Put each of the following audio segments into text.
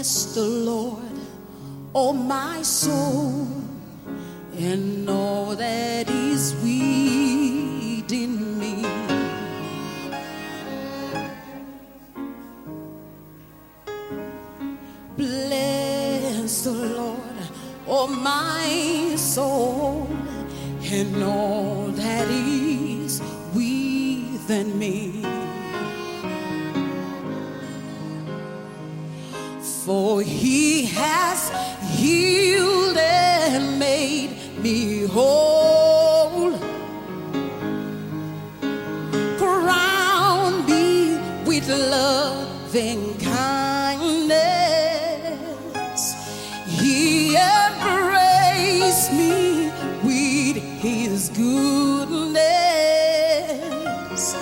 Bless the Lord, oh my soul, and all that is within me. Bless the Lord, oh my soul, and all that is within me. For he has healed and made me whole, crowned me with love and kindness. He embraced me with his goodness,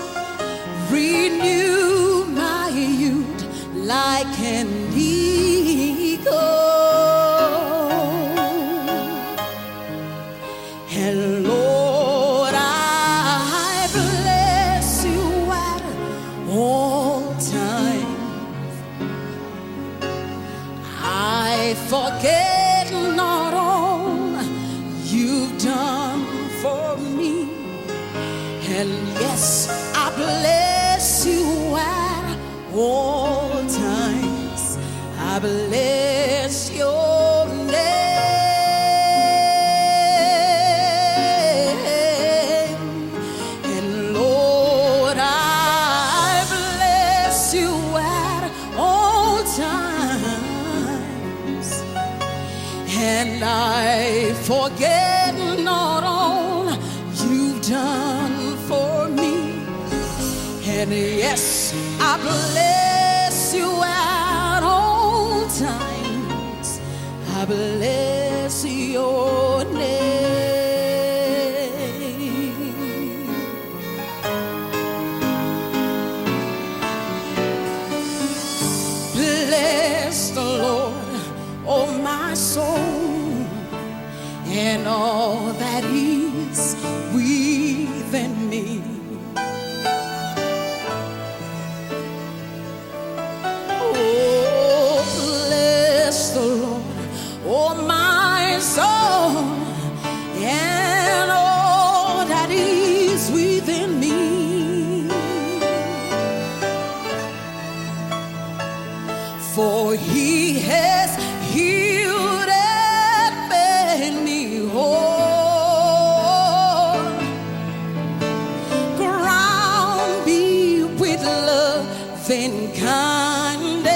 renew my youth like an eagle. And Lord, I bless you at all times. I forget not all you've done for me. And yes, I bless you at all times. I bless your name. And Lord, I bless you at all times. And I forget not all you've done for me. And yes, I bless you at all times. I bless your name. Bless the Lord, oh my soul, and all that is within me. Oh, my soul, and all that is within me. For he has healed and made me whole, crowned me with love and kindness.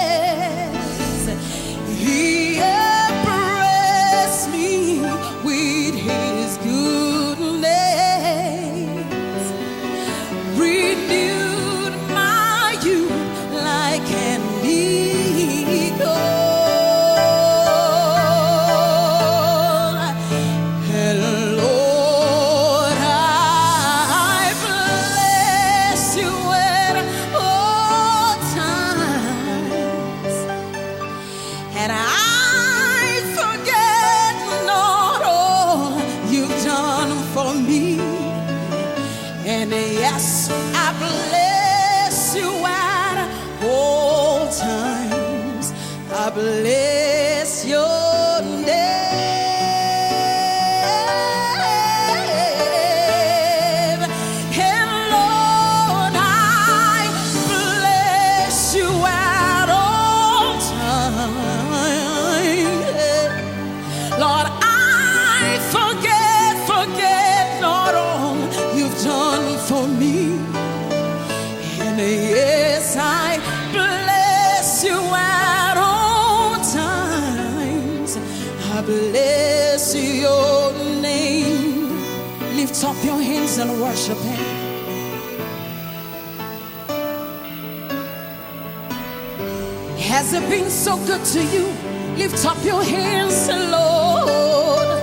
He embraced me with his goodness, renewed my youth like an eagle. And Lord, I bless you at all times. And I forget not all you've done for me. And yes, I bless you at all times. I bless your name. And Lord, I bless you at all times. Lord, I forget not all you've done for me. And yes, I bless you at all times. I bless your name. Lift up your hands and worship him. Has it been so good to you? Lift up your hands, Lord.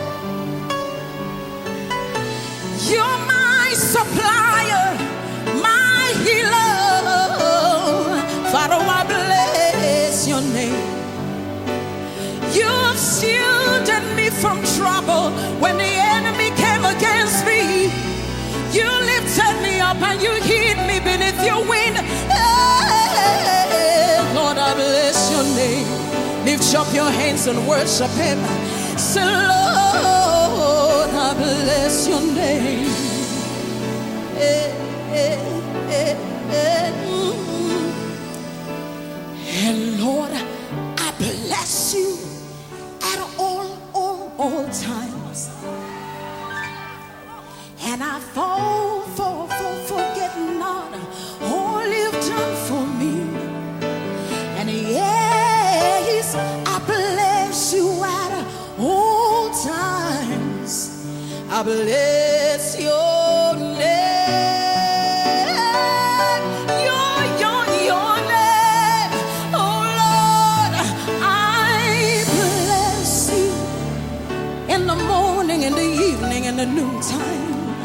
You're my supplier, my healer. Father, I bless your name. You've shielded me from trouble when the enemy came against me. You lifted me up and you hid me beneath your wing. Hey, Lord, I bless your name. Reach up your hands and worship him. Say, Lord, I bless your name. And Lord, I bless you at all times. And I fall for forgetting not all you've done for me. And yes, I bless you at all times. I bless your name. Your name. Oh Lord, I bless you in the morning, in the evening, in the noontime.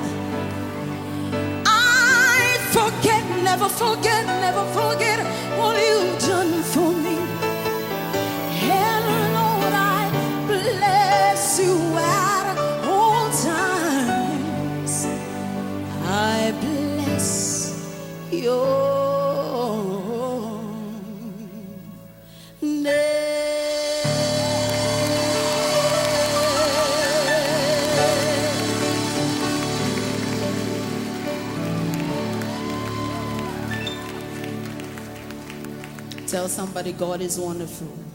Never forget all you've done for me. And Lord, I bless you at all times. I bless your name. Tell somebody God is wonderful.